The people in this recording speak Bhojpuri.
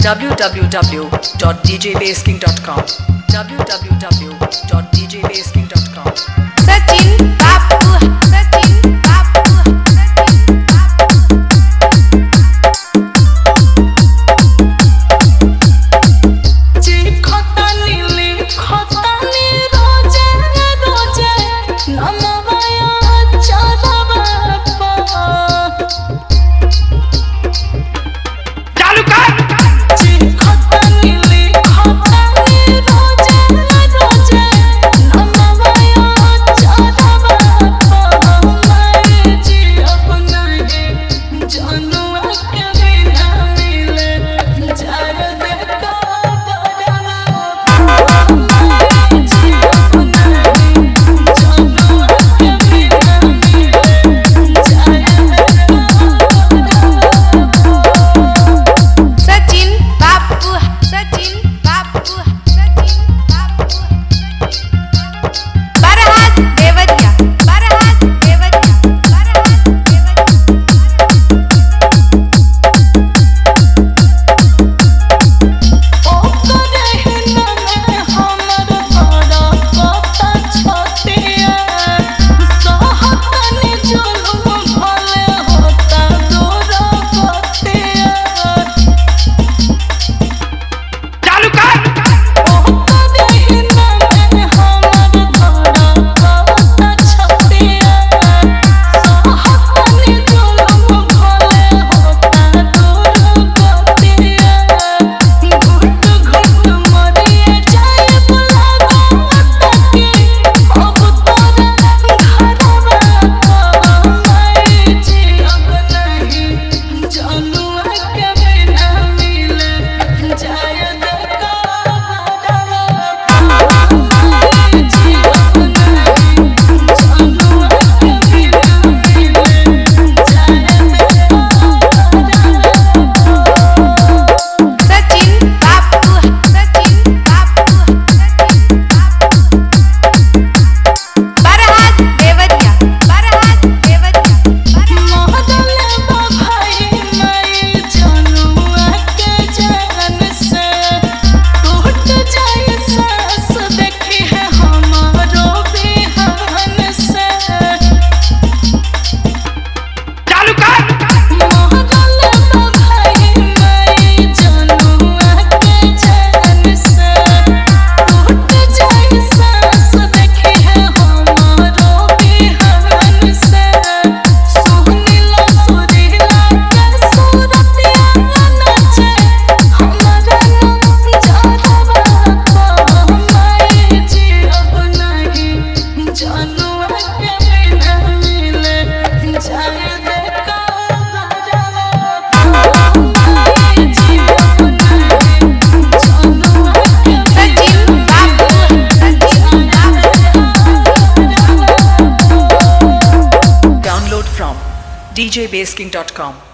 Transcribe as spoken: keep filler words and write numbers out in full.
w w w dot d j bass king dot com w w w dot d j bass king dot com Sachin Babu Sachin Babu Sachin Babu जी खतानी ली खतानी रोजे रोजे नमवाया चलवा चालू कर जी खतानी ली खतानी रोजे रोजे नमवाया चलवा मैं जी अपना ही जानवा के बिना मिले जार देखा Sachin Babu Sachin Babu Sachin Babu Barhat Devadiya Barhat Devadiya Barhat चालू कर Sachin Babu Sachin Babu Sachin Babu Barhat Devadiya Barhat Devadiya चालू कर Sachin Babu Sachin Babu download from d j bass king dot com